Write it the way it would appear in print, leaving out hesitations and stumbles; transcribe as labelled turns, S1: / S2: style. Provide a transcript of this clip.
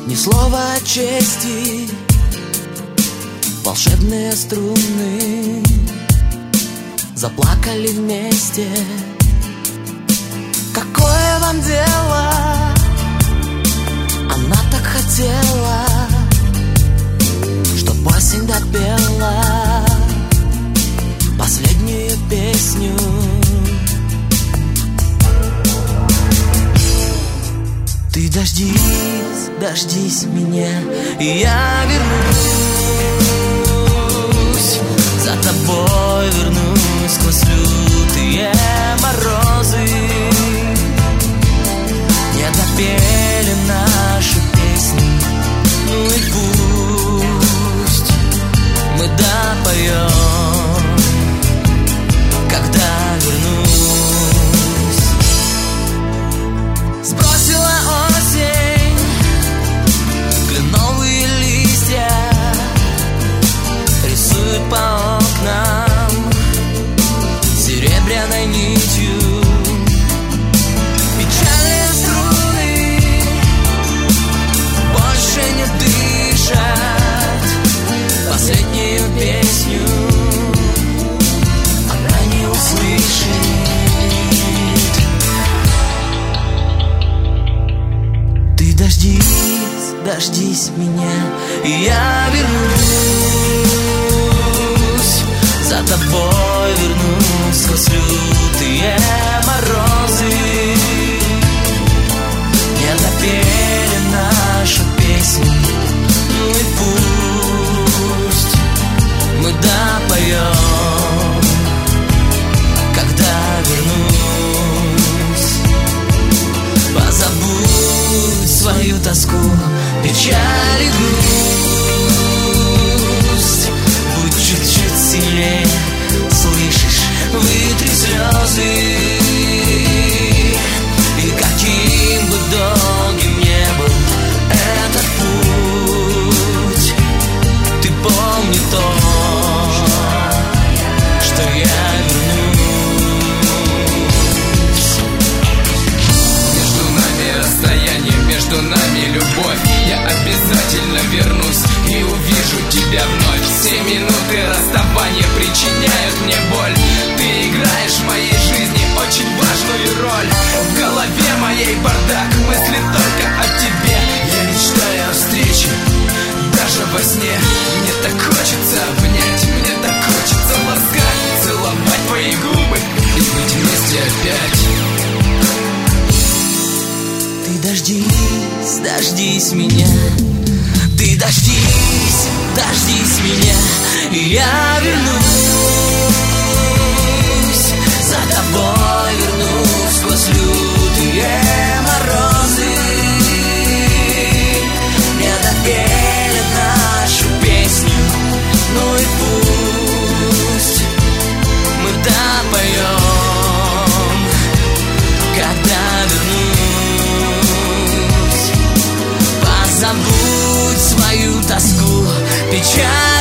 S1: Ни слова чести, волшебные струны заплакали вместе. Какое вам дело? Она так хотела, чтоб осень допела последнюю песню. Ты дождись, дождись меня, и я вернусь. За тобой вернусь сквозь лютые морозы. Не допели наши песни, ну и пусть мы допоем, когда вернусь. Сбросила осень кленовые листья, рисует по окнам серебряной нитью. Печальные струны больше не дышат последнюю песню она не услышит. Ты дождись, дождись меня, и я вернусь. За тобой вернусь сквозь лютые морозы. Не допели нашу песню, ну и пусть мы допоем, когда вернусь. Позабудь свою тоску, печаль и грусть. Будь чуть-чуть сильнее, слышишь, вытри слезы. И каким бы долгим не был этот путь, ты помни то, что я вернусь.
S2: Между нами расстояние, между нами любовь. Я обязательно вернусь и увижу тебя вновь. Все минуты расставания причиняют мне боль. Ты играешь в моей жизни очень важную роль. В голове моей бардак, мысли только о тебе. Я мечтаю о встрече, даже во сне. Мне так хочется обнять, мне так хочется ласкать, целовать твои губы и быть вместе опять.
S1: Ты дождись, дождись меня. Ты дождись, дождись меня, и я вернусь. За тобой вернусь сквозь лютые морозы. Не допели нашу песню, ну и пусть мы допоем, когда вернусь. Позабудь свою тоску, печаль